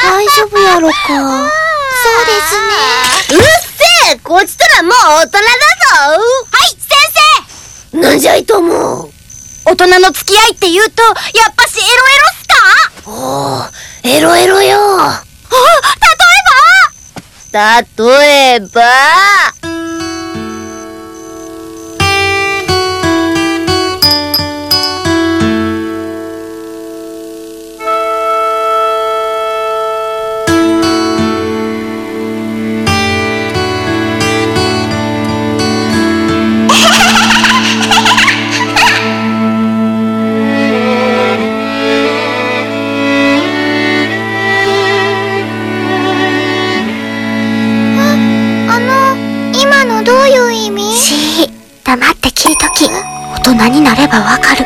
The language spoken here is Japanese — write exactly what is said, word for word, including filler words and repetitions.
大丈夫やろか。そうですね。うっせえ、こっちとらもう大人だぞ。 はい先生。なんじゃいと思う。 大人の付き合いって言うとやっぱしエロエロっすか？ おー、エロエロよ。 あ、 例えば例えばどういう意味？しー、黙って聞いとき。大人になればわかる。